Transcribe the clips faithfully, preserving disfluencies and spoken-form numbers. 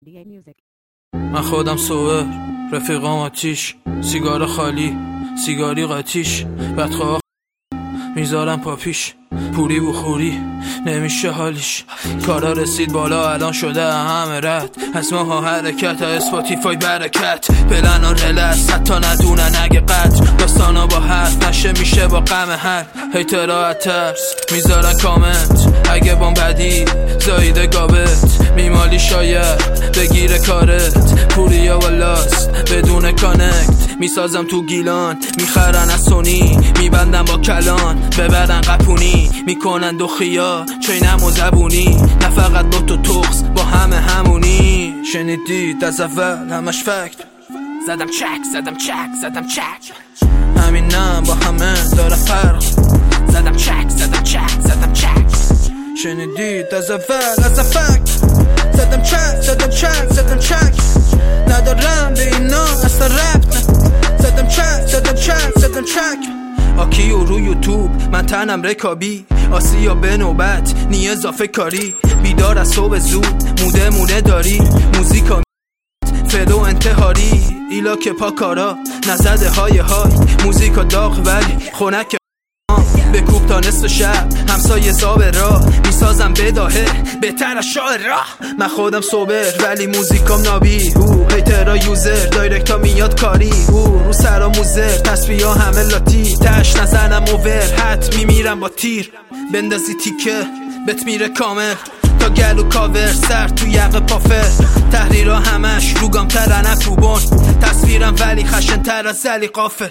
من خودم صور، رفیقام آتیش، سیگار خالی، سیگاری قاتیش، بدخواه میذارم پاپیش، پوری بخوری نمیشه حالیش. کارا رسید بالا الان شده همه رد، از ماها حرکت اسپاتیفای برکت، پلن ها رلس حتی ندونن اگه قدر، داستانا با حرف نشه میشه با غم هر هیترها ترس میذارن کامنت، اگه بام بدی زایده گابت، میمالی شاید بگیره کارت، پوریا و لاست بدون کانکت، میسازم تو گیلان میخرن از سونی، میبندم با کلان ببرن قپونی، میکنن دو خیا چینم و زبونی، نه فقط دو تو توخس با همه همونی. شنیدید از اول همش فکت، زدم چک زدم چک زدم چک، همینم با همه داره فرق، زدم چک زدم چک زدم چک. شنیدید از اول از فکت، زدم چک زدم چک زدم چک، ندارم به اینا اصلا ربط، زدم چک زدم چک زدم چک. آکیو رو یوتیوب من تنم رکابی، آسیا به نوبت نی اضافه کاری، بیدار از صبح زود موده مونه داری، موزیکا فلو انتحاری، ایلا که پا کارا نزده های های، موزیکا داغ ولی خونک به کوب تا نصف شب، همسایه زاب را میسازم بداهه بهتر از شاه راه. من خودم صبر ولی موزیکام نابی، او هیترها یوزر دایرکتا میاد کاری، او رو سرا موزر تسبیح ها همه لاتی، تش نزنم اوور حت میمیرم با تیر، بندازی تیکه بت میره کامل تا گلو کاور سر تو یقه پافر، تحریرها همش روگام ترنه توبون، تصویرم ولی خشن تر از زلی قافل.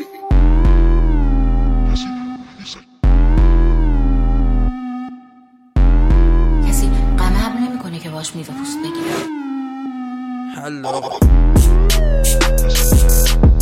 که باش میوه پوست بگیرم. هلا